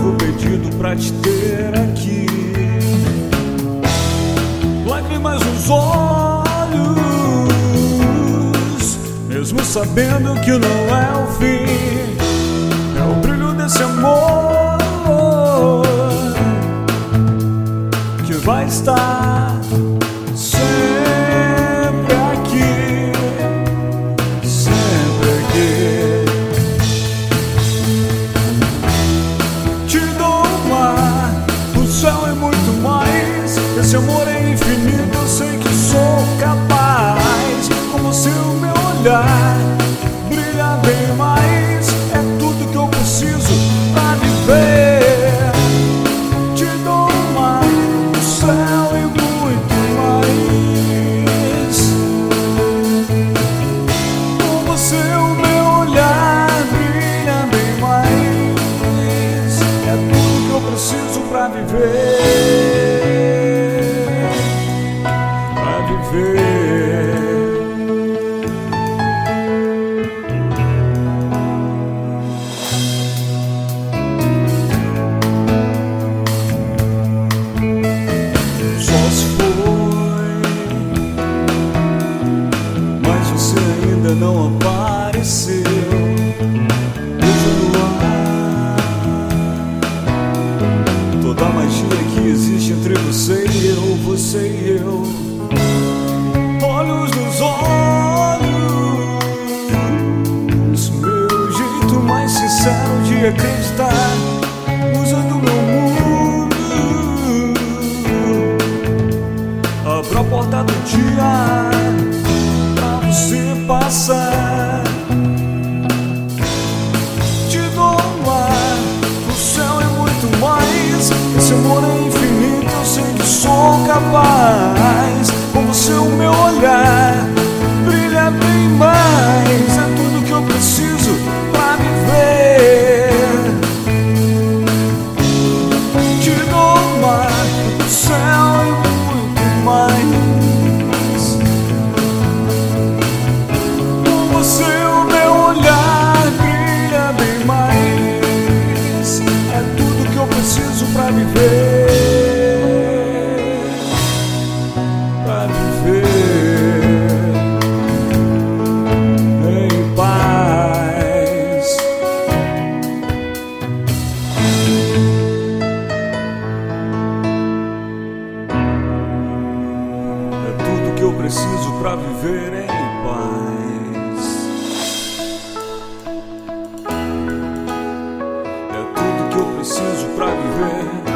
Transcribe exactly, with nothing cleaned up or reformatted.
novo pedido pra te ter aqui. Lágrimas nos olhos, mesmo sabendo que não é o fim. É o brilho desse amor que vai estar sempre aqui, sempre aqui. Te dou o mar, o céu e muito mais. Esse amor é infinito, eu sei que sou capaz. Com você o meu olhar brilha bem mais. É tudo que eu preciso pra viver. Te dou o mar, o céu e muito mais. Com você o meu olhar brilha bem mais. É tudo que eu preciso pra viver, pra viver. Só se foi, mas você ainda não apareceu. Beijo no ar, toda a magia que existe entre você e eu, você e eu. Olhos nos olhos, meu jeito mais sincero de acreditar. Usando meu mundo, abro a porta do dia pra você passar. Te dou o ar, o céu é muito mais. Esse amor é infinito, eu sei que sou capaz. Com você o meu olhar brilha bem mais. É tudo que eu preciso pra viver. Te dou o mar, o céu e muito mais. Com você o meu olhar brilha bem mais. É tudo que eu preciso pra viver, pra viver em paz. É tudo que eu preciso pra viver em paz. É tudo que eu preciso pra viver.